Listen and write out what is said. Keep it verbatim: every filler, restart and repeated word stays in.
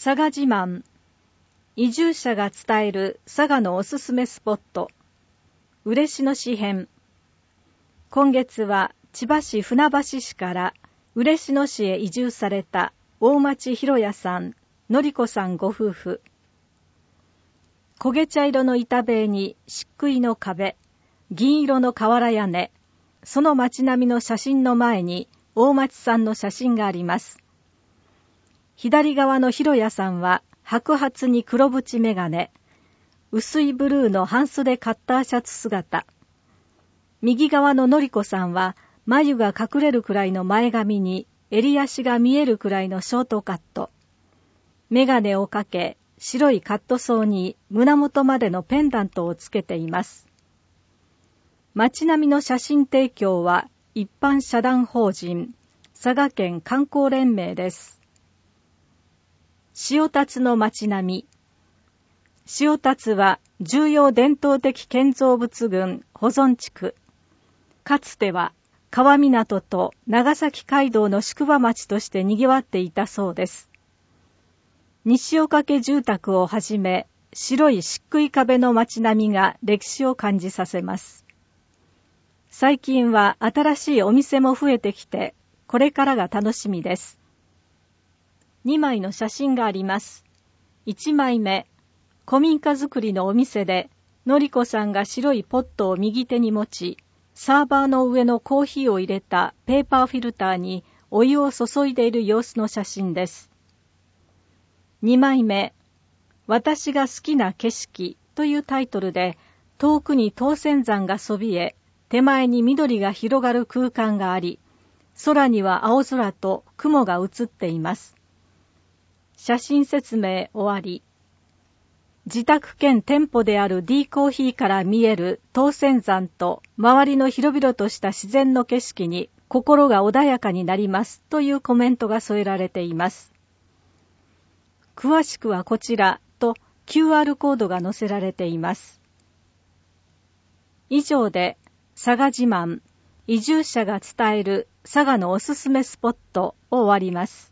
佐賀自慢、移住者が伝える佐賀のおすすめスポット、嬉野市編。今月は千葉市船橋市から嬉野市へ移住された大町博也さん、のりこさんご夫婦。焦げ茶色の板塀に漆喰の壁、銀色の瓦屋根、その街並みの写真の前に大町さんの写真があります。左側の博也さんは白髪に黒縁眼鏡、薄いブルーの半袖カッターシャツ姿。右側ののりこさんは眉が隠れるくらいの前髪に襟足が見えるくらいのショートカット。眼鏡をかけ、白いカットソーに胸元までのペンダントをつけています。街並みの写真提供は一般社団法人佐賀県観光連盟です。塩達の街並み。塩達は重要伝統的建造物群保存地区。かつては川港と長崎街道の宿場町として賑わっていたそうです。西岡家住宅をはじめ、白い漆喰壁の街並みが歴史を感じさせます。最近は新しいお店も増えてきて、これからが楽しみです。にまいの写真があります。いちまいめ、古民家作りのお店で、のりこさんが白いポットを右手に持ち、サーバーの上のコーヒーを入れたペーパーフィルターにお湯を注いでいる様子の写真です。にまいめ、私が好きな景色というタイトルで、遠くに当選山がそびえ、手前に緑が広がる空間があり、空には青空と雲が映っています。写真説明終わり。自宅兼店舗である D コーヒーから見える当選山と周りの広々とした自然の景色に心が穏やかになりますというコメントが添えられています。詳しくはこちらと キューアール コードが載せられています。以上で佐賀自慢、移住者が伝える佐賀のおすすめスポットを終わります。